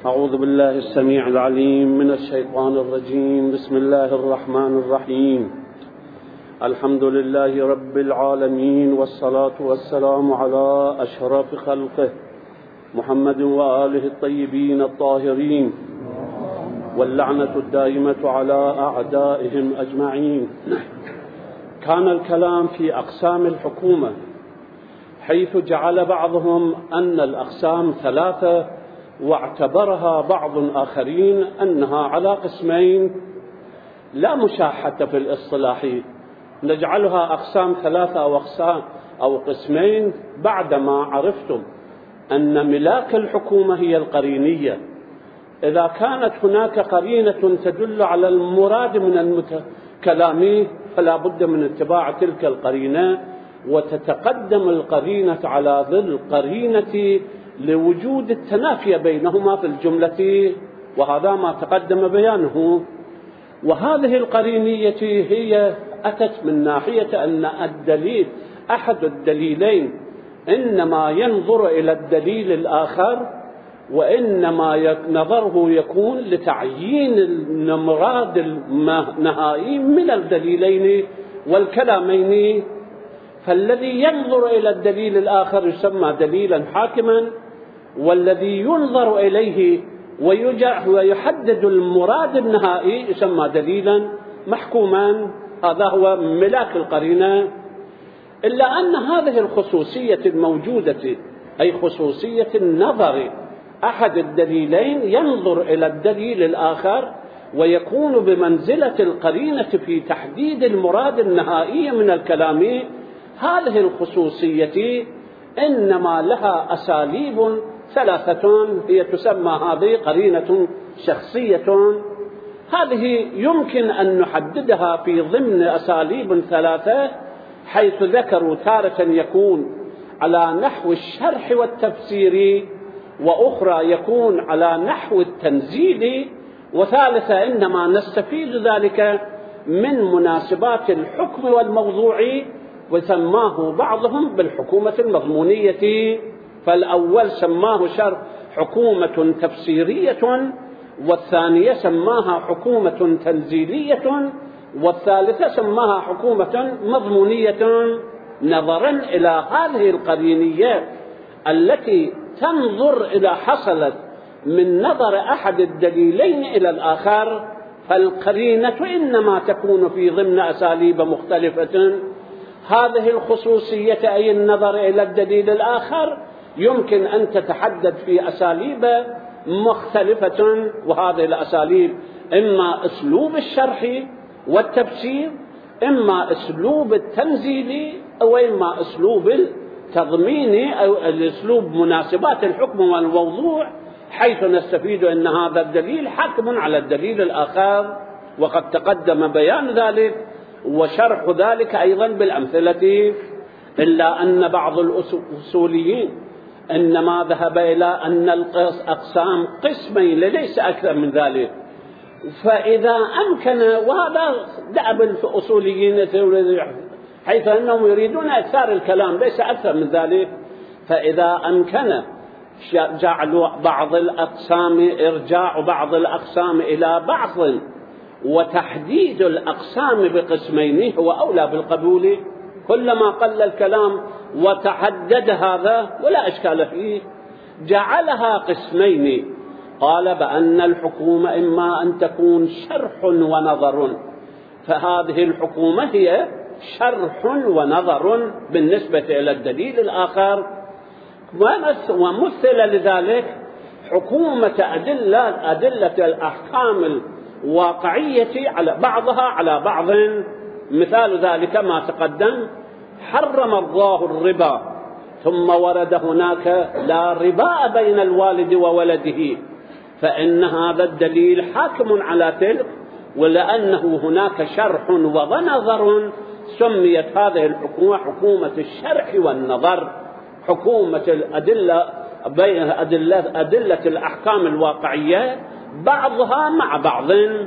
أعوذ بالله السميع العليم من الشيطان الرجيم. بسم الله الرحمن الرحيم. الحمد لله رب العالمين، والصلاة والسلام على أشرف خلقه محمد وآله الطيبين الطاهرين، واللعنة الدائمة على أعدائهم أجمعين. كان الكلام في أقسام الحكومة، حيث جعل بعضهم أن الأقسام ثلاثة، واعتبرها بعض آخرين أنها على قسمين. لا مشاحة في الاصطلاح، نجعلها أقسام ثلاثة أو قسمين بعدما عرفتم أن ملاك الحكومة هي القرينية. إذا كانت هناك قرينة تدل على المراد من الكلام فلا بد من اتباع تلك القرينة، وتتقدم القرينة على ذي القرينة لوجود التنافي بينهما في الجملة، وهذا ما تقدم بيانه. وهذه القرينية هي أتت من ناحية أن الدليل أحد الدليلين إنما ينظر إلى الدليل الآخر، وإنما نظره يكون لتعيين المراد النهائي من الدليلين والكلامين. فالذي ينظر إلى الدليل الآخر يسمى دليلا حاكما، والذي ينظر إليه ويحدد المراد النهائي يسمى دليلا محكوما. هذا هو ملاك القرينة. إلا أن هذه الخصوصية الموجودة، أي خصوصية النظر أحد الدليلين ينظر إلى الدليل الآخر ويكون بمنزلة القرينة في تحديد المراد النهائي من الكلام، هذه الخصوصية إنما لها أساليب ثلاثة، هي تسمى هذه قرينة شخصية. هذه يمكن أن نحددها في ضمن أساليب ثلاثة، حيث ذكروا تارة يكون على نحو الشرح والتفسير، وأخرى يكون على نحو التنزيل، وثالثة إنما نستفيد ذلك من مناسبات الحكم والموضوع، وسماه بعضهم بالحكومة المضمونية. فالأول سماه حكومة تفسيرية، والثانية سماها حكومة تنزيلية، والثالثة سماها حكومة مضمونية، نظرا إلى هذه القرينيات التي تنظر إلى حصلت من نظر أحد الدليلين إلى الآخر. فالقرينة إنما تكون في ضمن أساليب مختلفة. هذه الخصوصية أي النظر إلى الدليل الآخر يمكن أن تتحدد في أساليب مختلفة، وهذه الأساليب إما أسلوب الشرح والتفسير، إما أسلوب التنزيل، أو إما أسلوب التضمين، أو الأسلوب مناسبات الحكم والموضوع، حيث نستفيد أن هذا الدليل حاكم على الدليل الآخر. وقد تقدم بيان ذلك وشرح ذلك أيضا بالأمثلة. إلا أن بعض الأصوليين إنما ذهب إلى أن الأقسام قسمين ليس أكثر من ذلك. فإذا أمكن، وهذا دأب الأصوليين حيث أنهم يريدون إكثار الكلام ليس أكثر من ذلك، فإذا أمكن جعل بعض الأقسام، إرجاع بعض الأقسام إلى بعض، وتحديد الأقسام بقسمين هو أولى بالقبول. كلما قل الكلام وتحدد هذا ولا إشكال فيه. جعلها قسمين، قال بأن الحكومة إما أن تكون شرح ونظر، فهذه الحكومة هي شرح ونظر بالنسبة إلى الدليل الآخر. ومثل لذلك حكومة أدلة الأحكام الواقعية على بعضها على بعض. مثال ذلك ما تقدم: حرم الله الربا، ثم ورد هناك لا ربا بين الوالد وولده، فإن هذا الدليل حاكم على تلك، ولأنه هناك شرح ونظر سميت هذه الحكومة حكومة الشرح والنظر، حكومة الأدلة بين أدلة الأحكام الواقعية بعضها مع بعض.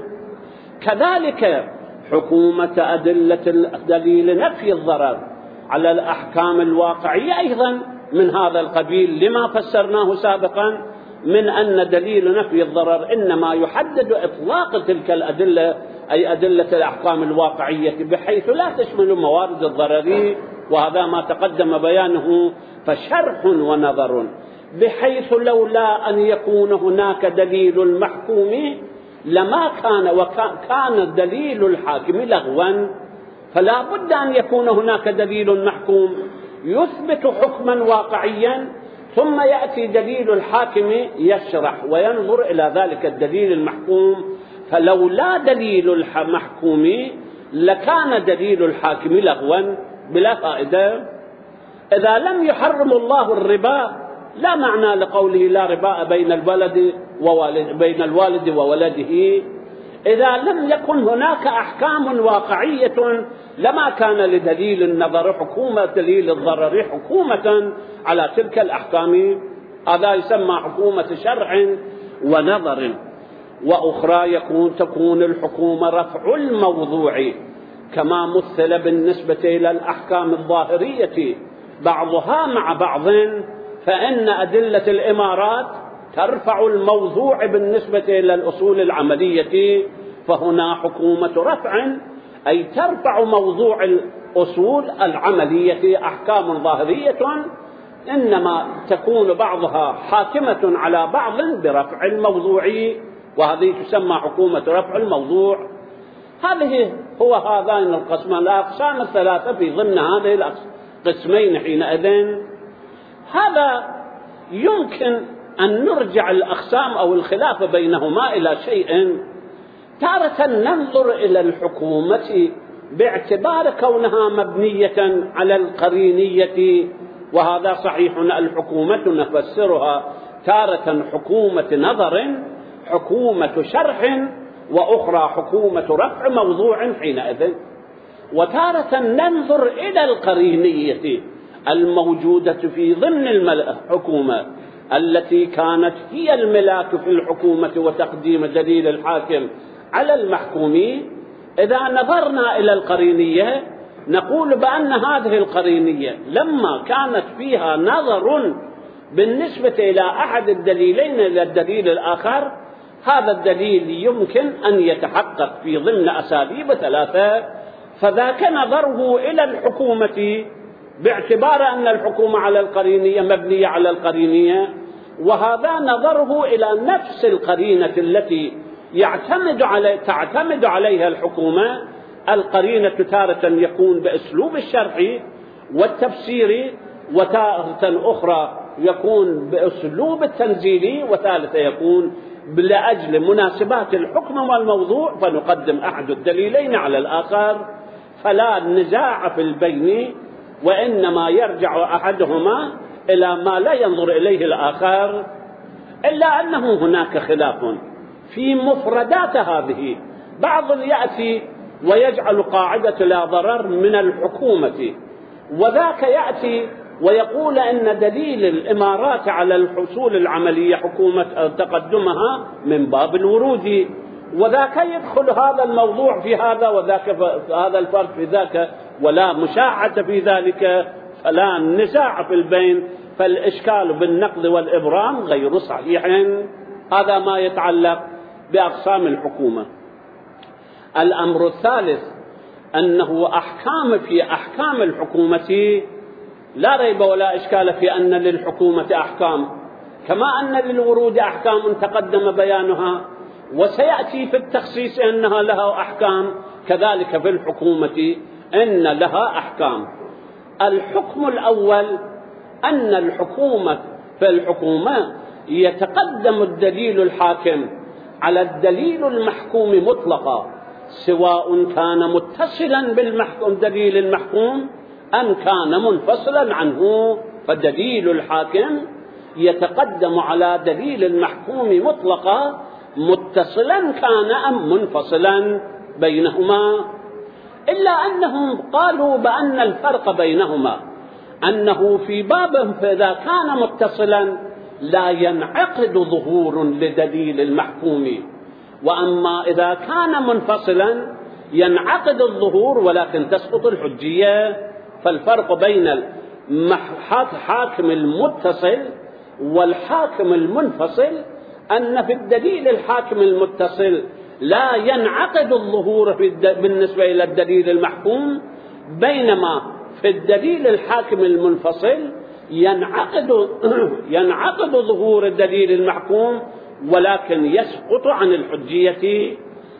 كذلك حكومة أدلة دليل نفي الضرر على الأحكام الواقعية أيضا من هذا القبيل، لما فسرناه سابقا من أن دليل نفي الضرر إنما يحدد إطلاق تلك الأدلة، أي أدلة الأحكام الواقعية، بحيث لا تشمل موارد الضرر، وهذا ما تقدم بيانه، فشرح ونظر، بحيث لولا أن يكون هناك دليل المحكوم لما كان دليل الحاكم لغوا، فلا بد أن يكون هناك دليل محكوم يثبت حكما واقعيا، ثم يأتي دليل الحاكم يشرح وينظر إلى ذلك الدليل المحكوم. فلولا دليل المحكوم لكان دليل الحاكم لغوا بلا فائدة. إذا لم يحرم الله الربا لا معنى لقوله لا ربا بين الوالد وولده. إذا لم يكن هناك أحكام واقعية لما كان لدليل النظر حكومة، دليل الضرر حكومة على تلك الأحكام. هذا يسمى حكومة شرع ونظر. وأخرى تكون الحكومة رفع الموضوع، كما مثل بالنسبة إلى الأحكام الظاهرية بعضها مع بعض، فإن أدلة الإمارات ترفع الموضوع بالنسبة إلى الأصول العملية، فهنا حكومة رفع أي ترفع موضوع الأصول العملية. أحكام ظاهرية إنما تكون بعضها حاكمة على بعض برفع الموضوع، وهذه تسمى حكومة رفع الموضوع. هذه هو هذين القسمان، الأقسام الثلاثة في ضمن هذه القسمين. حينئذ هذا يمكن أن نرجع الأقسام أو الخلاف بينهما إلى شيء. تارة ننظر إلى الحكومة باعتبار كونها مبنية على القرينية، وهذا صحيح. الحكومة نفسرها تارة حكومة نظر، حكومة شرح، وأخرى حكومة رفع موضوع حينئذ. وتارة ننظر إلى القرينية الموجودة في ضمن الحكومة التي كانت هي الملاك في الحكومة وتقديم دليل الحاكم على المحكومين. إذا نظرنا إلى القرينية نقول بأن هذه القرينية لما كانت فيها نظر بالنسبة إلى أحد الدليلين إلى الدليل الآخر، هذا الدليل يمكن أن يتحقق في ضمن أساليب ثلاثة، فذاك نظره إلى الحكومة باعتبار أن الحكومة على القرينية مبنية على القرينية، وهذا نظره إلى نفس القرينة التي تعتمد عليها الحكومة. القرينة تارة يكون بأسلوب الشرح والتفسير، وتارة أخرى يكون بأسلوب التنزيلي، وثالثة يكون لأجل مناسبات الحكم والموضوع فنقدم أحد الدليلين على الآخر، فلا نزاع في البين، وإنما يرجع أحدهما إلى ما لا ينظر إليه الآخر. إلا أنه هناك خلاف في مفردات هذه. بعض يأتي ويجعل قاعدة لا ضرر من الحكومة، وذاك يأتي ويقول إن دليل الإمارات على الحصول العملية حكومة تقدمها من باب الورود، وذاك يدخل هذا الموضوع في هذا، وذاك هذا الفرق في ذاك، ولا مشاعة في ذلك، فلا نزاع في البين، فالإشكال بالنقد والإبرام غير صحيح. هذا ما يتعلق بأقسام الحكومة. الأمر الثالث أنه في أحكام الحكومة لا ريب ولا إشكال في أن للحكومة أحكام، كما أن للورود أحكام تقدم بيانها، وسيأتي في التخصيص أنها لها أحكام، كذلك في الحكومة أن لها أحكام. الحكم الأول أن في الحكومة يتقدم الدليل الحاكم على الدليل المحكوم مطلقا، سواء كان متصلا بالدليل المحكوم أم كان منفصلا عنه. فدليل الحاكم يتقدم على دليل المحكوم مطلقا، متصلا كان أم منفصلا بينهما. إلا أنهم قالوا بأن الفرق بينهما أنه في باب فإذا كان متصلا لا ينعقد ظهور لدليل المحكوم، وأما إذا كان منفصلا ينعقد الظهور ولكن تسقط الحجية. فالفرق بين الحاكم المتصل والحاكم المنفصل أن في الدليل الحاكم المتصل لا ينعقد الظهور بالنسبة إلى الدليل المحكوم، بينما في الدليل الحاكم المنفصل ينعقد ظهور الدليل المحكوم ولكن يسقط عن الحجية.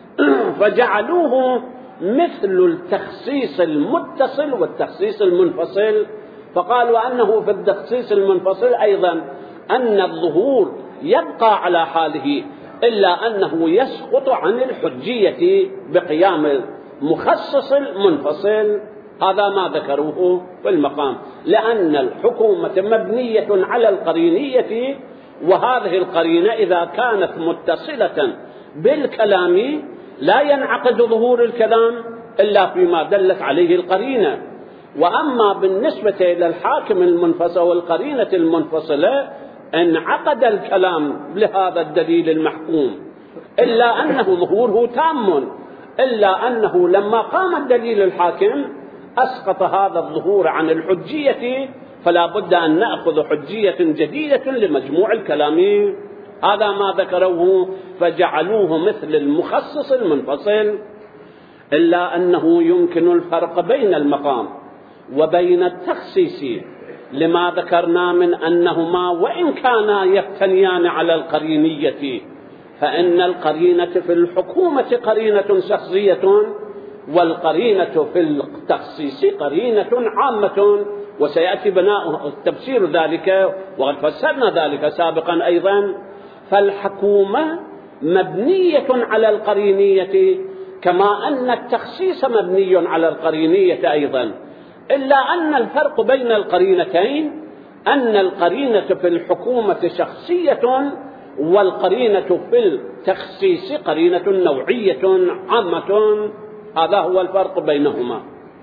فجعلوه مثل التخصيص المتصل والتخصيص المنفصل، فقالوا أنه في التخصيص المنفصل أيضا أن الظهور يبقى على حاله إلا أنه يسقط عن الحجية بقيام المخصص المنفصل. هذا ما ذكروه في المقام، لأن الحكومة مبنية على القرينية، وهذه القرينة إذا كانت متصلة بالكلام لا ينعقد ظهور الكلام إلا فيما دلت عليه القرينة. وأما بالنسبة إلى الحاكم المنفصل والقرينة المنفصلة انعقد الكلام لهذا الدليل المحكوم، إلا أنه ظهوره تام، إلا أنه لما قام الدليل الحاكم أسقط هذا الظهور عن الحجية، فلا بد أن نأخذ حجية جديدة لمجموع الكلام. هذا ما ذكروه، فجعلوه مثل المخصص المنفصل. إلا أنه يمكن الفرق بين المقام وبين التخصيص لما ذكرنا من أنهما وإن كانا يفتنيان على القرينية، فإن القرينة في الحكومة قرينة شخصية، والقرينة في التخصيص قرينة عامة، وسيأتي بناء تفسير ذلك وقد فسرنا ذلك سابقا أيضا. فالحكومة مبنية على القرينية كما أن التخصيص مبني على القرينية أيضا، إلا أن الفرق بين القرينتين أن القرينة في الحكومة شخصية والقرينة في التخصيص قرينة نوعية عامة. هذا هو الفرق بينهما.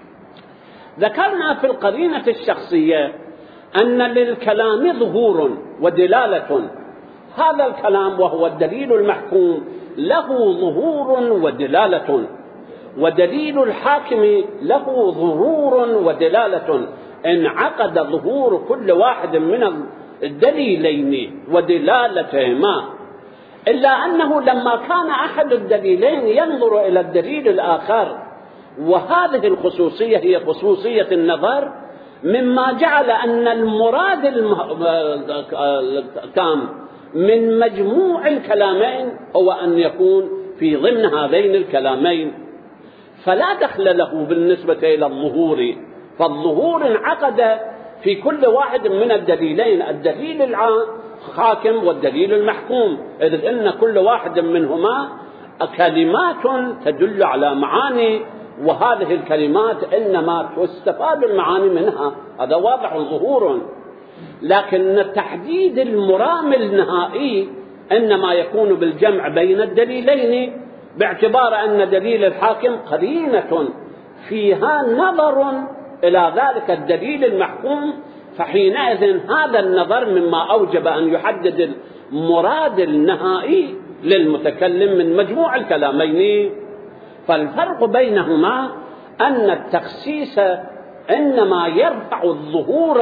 ذكرنا في القرينة الشخصية أن للكلام ظهور ودلالة، هذا الكلام وهو الدليل المحكوم له ظهور ودلالة، ودليل الحاكم له ظهور ودلالة، انعقد ظهور كل واحد من الدليلين ودلالتهما، إلا أنه لما كان أحد الدليلين ينظر إلى الدليل الآخر، وهذه الخصوصية هي خصوصية النظر، مما جعل أن المراد التام من مجموع الكلامين هو أن يكون في ضمن هذين الكلامين، فلا دخل له بالنسبة إلى الظهور، فالظهور انعقد في كل واحد من الدليلين، الدليل الحاكم والدليل المحكوم، إذ إن كل واحد منهما كلمات تدل على معاني، وهذه الكلمات إنما تستفاد المعاني منها، هذا واضح ظهور. لكن تحديد المرام النهائي إنما يكون بالجمع بين الدليلين، باعتبار أن دليل الحاكم قرينة فيها نظر إلى ذلك الدليل المحكوم، فحينئذ هذا النظر مما أوجب أن يحدد المراد النهائي للمتكلم من مجموع الكلامين. فالفرق بينهما أن التخصيص إنما يرفع الظهور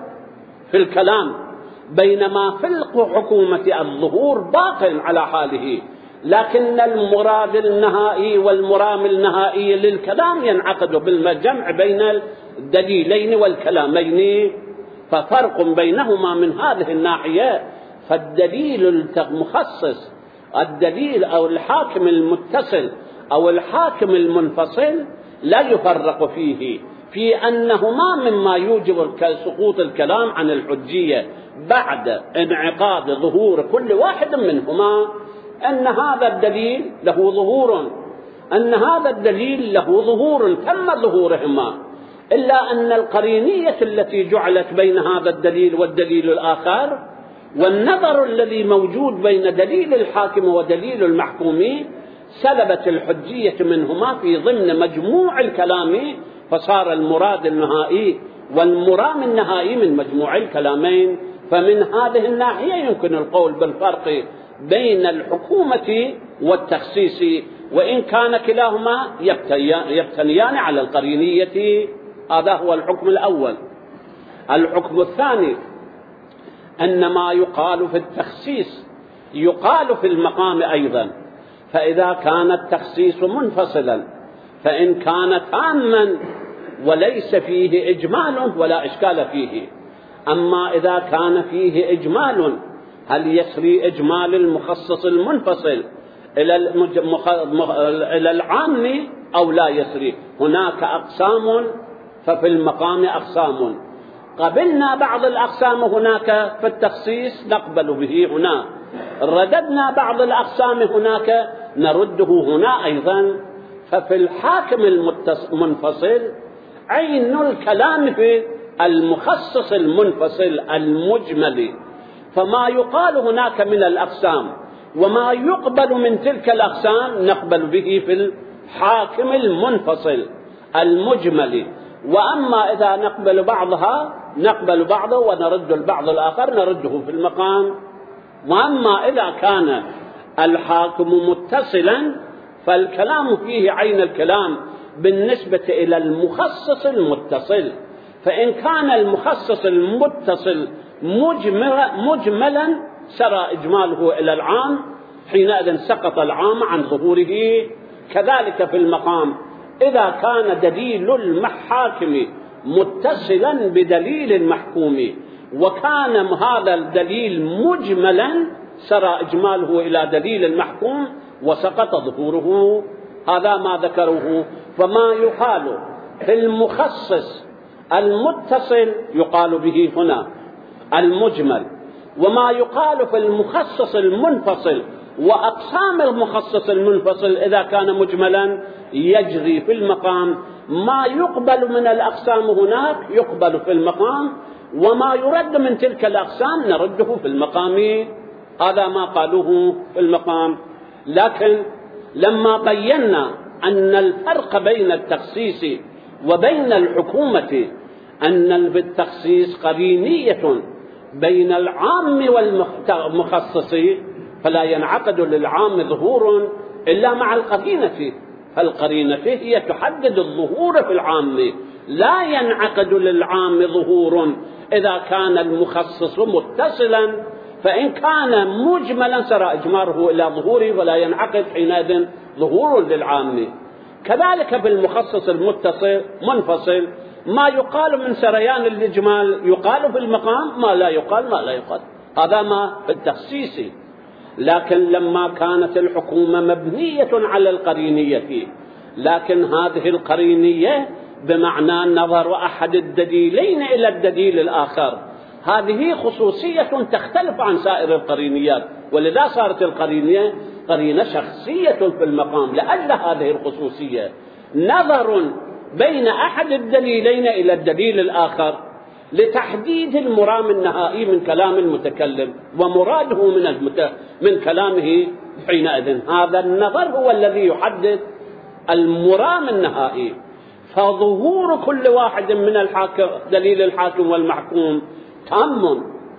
في الكلام، بينما في الحكومة الظهور باق على حاله، لكن المراد النهائي والمرام النهائي للكلام ينعقد بالجمع بين الدليلين والكلامين، ففرق بينهما من هذه الناحية. فالدليل المخصص، الدليل أو الحاكم المتصل أو الحاكم المنفصل لا يفرق فيه، في أنهما مما يوجب سقوط الكلام عن الحجية بعد انعقاد ظهور كل واحد منهما، أن هذا الدليل له ظهور، أن هذا الدليل له ظهور تم ظهورهما، إلا أن القرينية التي جعلت بين هذا الدليل والدليل الآخر والنظر الذي موجود بين دليل الحاكم ودليل المحكوم سلبت الحجية منهما في ضمن مجموع الكلام، فصار المراد النهائي والمرام النهائي من مجموع الكلامين. فمن هذه الناحية يمكن القول بالفرق بين الحكومة والتخصيص، وإن كان كلاهما يبتنيان على القرينية. هذا هو الحكم الأول. الحكم الثاني أن ما يقال في التخصيص يقال في المقام أيضا، فإذا كان التخصيص منفصلا فإن كان تاما وليس فيه إجمال ولا إشكال فيه. أما إذا كان فيه إجمال هل يسري إجمال المخصص المنفصل إلى العام أو لا يسري؟ هناك أقسام، ففي المقام أقسام، قبلنا بعض الأقسام هناك في التخصيص نقبل به هنا، رددنا بعض الأقسام هناك نرده هنا أيضا. ففي الحاكم المنفصل عين الكلام في المخصص المنفصل المجمل، فما يقال هناك من الأقسام وما يقبل من تلك الأقسام نقبل به في الحاكم المنفصل المجمل. وأما إذا نقبل بعضها نقبل بعضه ونرد البعض الآخر نرده في المقام. وأما إذا كان الحاكم متصلا فالكلام فيه عين الكلام بالنسبة إلى المخصص المتصل، فإن كان المخصص المتصل مجملا سرى إجماله إلى العام، حينئذ سقط العام عن ظهوره. كذلك في المقام إذا كان دليل المحاكم متصلا بدليل المحكوم وكان هذا الدليل مجملا سرى إجماله إلى دليل المحكوم وسقط ظهوره. هذا ما ذكره. فما يقال في المخصص المتصل يقال به هنا المجمل، وما يقال في المخصص المنفصل وأقسام المخصص المنفصل إذا كان مجملا يجري في المقام. ما يقبل من الأقسام هناك يقبل في المقام، وما يرد من تلك الأقسام نرده في المقام. هذا ما قالوه في المقام. لكن لما بينا أن الفرق بين التخصيص وبين الحكومة أن بالتخصيص قرينية بين العام والمخصص، فلا ينعقد للعام ظهور إلا مع القرينة، فالقرينة هي تحدد الظهور في العام. لا ينعقد للعام ظهور إذا كان المخصص متصلا، فإن كان مجملا سرى إجماره إلى ظهوره ولا ينعقد حينئذ ظهور للعام. كذلك بالمخصص المنفصل ما يقال من سريان الإجمال يقال في المقام، ما لا يقال ما لا يقال. هذا ما في التخصيص. لكن لما كانت الحكومة مبنية على القرينية، لكن هذه القرينية بمعنى نظر أحد الدليلين إلى الدليل الآخر، هذه خصوصية تختلف عن سائر القرينيات، ولذا صارت القرينية قرينة شخصية في المقام لأجل هذه الخصوصية، نظر بين أحد الدليلين إلى الدليل الآخر لتحديد المرام النهائي من كلام المتكلم ومراده من كلامه حينئذ. هذا النظر هو الذي يحدد المرام النهائي. فظهور كل واحد من دليل الحاكم والمحكوم تام.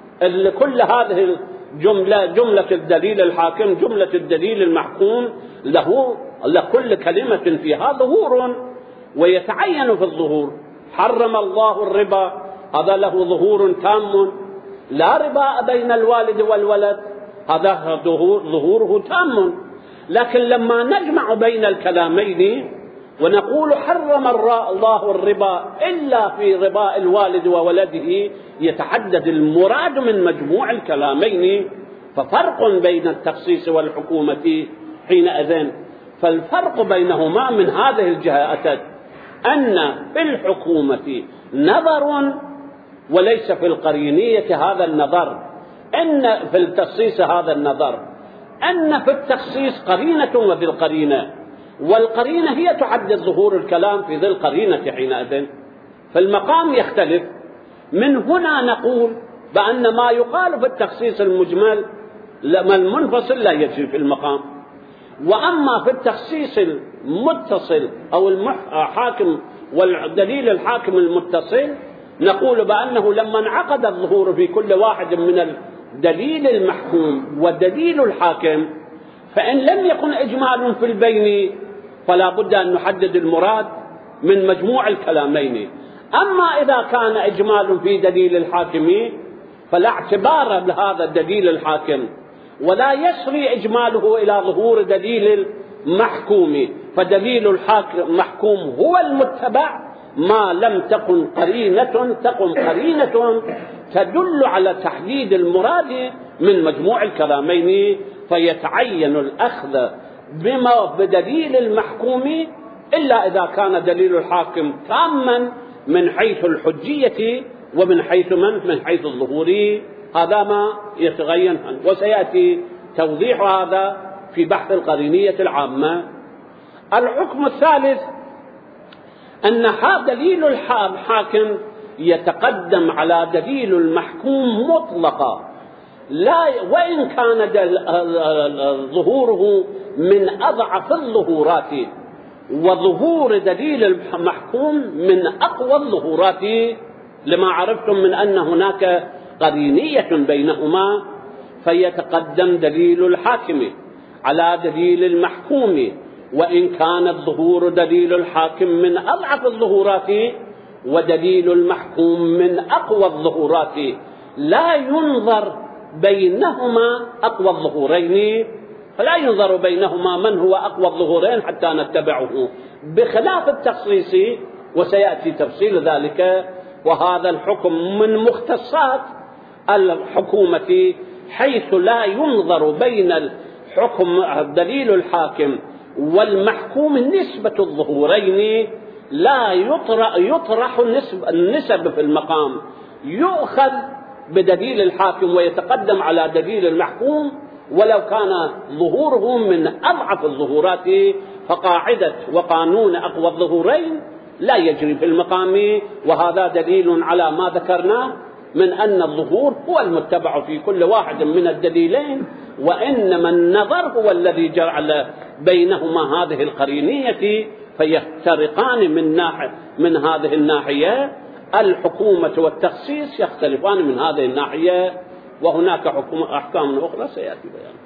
كل هذه جملة الدليل الحاكم جملة الدليل المحكوم له لكل كلمة فيها ظهور ويتعين في الظهور. حرم الله الربا، هذا له ظهور تام، لا ربا بين الوالد والولد، هذا ظهوره تام. لكن لما نجمع بين الكلامين ونقول حرم الله الربا إلا في ربا الوالد وولده، يتحدد المراد من مجموع الكلامين. ففرق بين التخصيص والحكومة حينئذ. فالفرق بينهما من هذه الجهة أتت أن في الحكومة نظر وليس في القرينية هذا النظر، أن في التخصيص هذا النظر، أن في التخصيص قرينة وذي القرينة، والقرينة هي تحدد ظهور الكلام في ذي القرينة حينئذ. فالمقام يختلف. من هنا نقول بأن ما يقال في التخصيص المجمل المنفصل لا يجري في المقام، وأما في التخصيص المتصل أو الحاكم والدليل الحاكم المتصل نقول بأنه لما انعقد الظهور في كل واحد من الدليل المحكوم ودليل الحاكم، فإن لم يكن إجمال في البين فلا بد أن نحدد المراد من مجموع الكلامين. أما إذا كان إجمال في دليل الحاكم فلا اعتبار لهذا الدليل الحاكم، ولا يسري إجماله إلى ظهور دليل المحكوم، فدليل المحكوم هو المتبع ما لم تقم قرينة تدل على تحديد المراد من مجموع الكلامين، فيتعين الأخذ بدليل المحكوم إلا إذا كان دليل الحاكم تاما من حيث الحجية ومن حيث من حيث الظهور. هذا ما يتغين، وسيأتي توضيح هذا في بحث القرينية العامة. الحكم الثالث أن دليل الحاكم يتقدم على دليل المحكوم مطلقا، لا وإن كان ظهوره من أضعف الظهورات، وظهور دليل المحكوم من أقوى الظهورات، لما عرفتم من أن هناك قرينية بينهما، فيتقدم دليل الحاكم على دليل المحكوم، وإن كان الظهور دليل الحاكم من أضعف الظهورات ودليل المحكوم من أقوى الظهورات، لا ينظر بينهما أقوى الظهورين، فلا ينظر بينهما من هو أقوى الظهورين حتى نتبعه، بخلاف التخصيص، وسيأتي تفصيل ذلك. وهذا الحكم من مختصات الحكومة، حيث لا ينظر بين دليل الحاكم والمحكوم نسبة الظهورين، لا يطرح النسب في المقام، يؤخذ بدليل الحاكم ويتقدم على دليل المحكوم ولو كان ظهوره من أضعف الظهورات، فقاعدة وقانون أقوى الظهورين لا يجري في المقام. وهذا دليل على ما ذكرنا من أن الظهور هو المتبع في كل واحد من الدليلين، وإنما النظر هو الذي جعل بينهما هذه القرينية، فيفترقان من هذه الناحية. الحكومة والتخصيص يختلفان من هذه الناحية، وهناك أحكام أخرى سيأتي بيان.